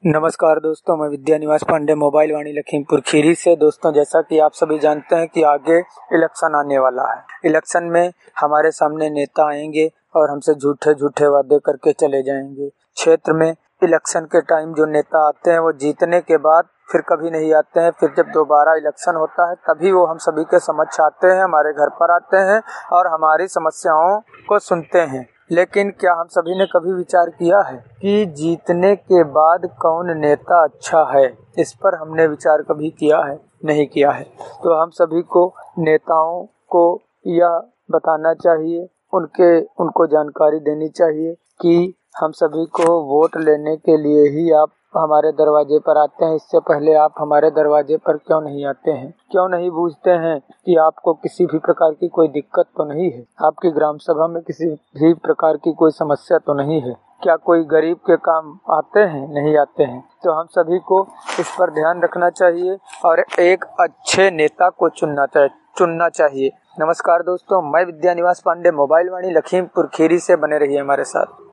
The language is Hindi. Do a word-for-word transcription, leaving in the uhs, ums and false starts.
नमस्कार दोस्तों, मैं विद्या निवास पांडे मोबाइल वाणी लखीमपुर खीरी से। दोस्तों, जैसा कि आप सभी जानते हैं कि आगे इलेक्शन आने वाला है। इलेक्शन में हमारे सामने नेता आएंगे और हमसे झूठे झूठे वादे करके चले जाएंगे। क्षेत्र में इलेक्शन के टाइम जो नेता आते हैं वो जीतने के बाद फिर कभी नहीं आते हैं। फिर जब दोबारा इलेक्शन होता है तभी वो हम सभी के समक्ष आते हैं, हमारे घर पर आते हैं और हमारी समस्याओं को सुनते हैं। लेकिन क्या हम सभी ने कभी विचार किया है कि जीतने के बाद कौन नेता अच्छा है? इस पर हमने विचार कभी किया है? नहीं किया है। तो हम सभी को नेताओं को यह बताना चाहिए, उनके उनको जानकारी देनी चाहिए कि हम सभी को वोट लेने के लिए ही आप हमारे दरवाजे पर आते हैं। इससे पहले आप हमारे दरवाजे पर क्यों नहीं आते हैं? क्यों नहीं पूछते हैं कि आपको किसी भी प्रकार की कोई दिक्कत तो नहीं है? आपकी ग्राम सभा में किसी भी प्रकार की कोई समस्या तो नहीं है? क्या कोई गरीब के काम आते हैं? नहीं आते हैं। तो हम सभी को इस पर ध्यान रखना चाहिए और एक अच्छे नेता को चुनना चाहिए चुनना चाहिए नमस्कार दोस्तों, मैं विद्या निवास पांडे मोबाइल वाणी लखीमपुर खीरी से। बने रहिए हमारे साथ।